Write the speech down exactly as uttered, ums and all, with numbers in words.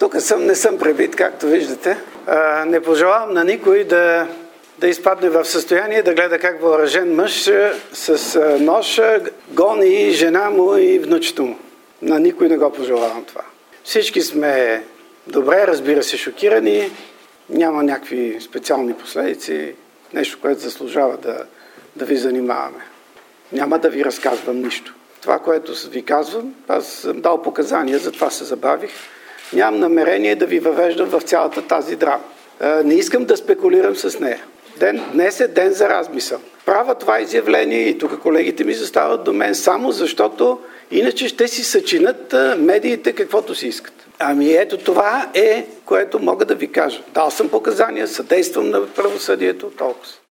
Тук съм, не съм пребит, както виждате. А, не пожелавам на никой да, да изпадне в състояние да гледа как въоръжен мъж с нож гони жена му и внучето му. На никой не го пожелавам това. Всички сме добре, разбира се, шокирани. Няма някакви специални последици. Нещо, което заслужава да, да ви занимаваме. Няма да ви разказвам нищо. Това, което ви казвам, аз съм дал показания, затова се забавих. Нямам намерение да ви въвеждам в цялата тази драма. Не искам да спекулирам с нея. Ден, днес е ден за размисъл. Правя това изявление и тук колегите ми застават до мен само защото иначе ще си съчинят медиите каквото си искат. Ами ето това е, което мога да ви кажа. Дал съм показания, съдействам на правосъдието, толкова.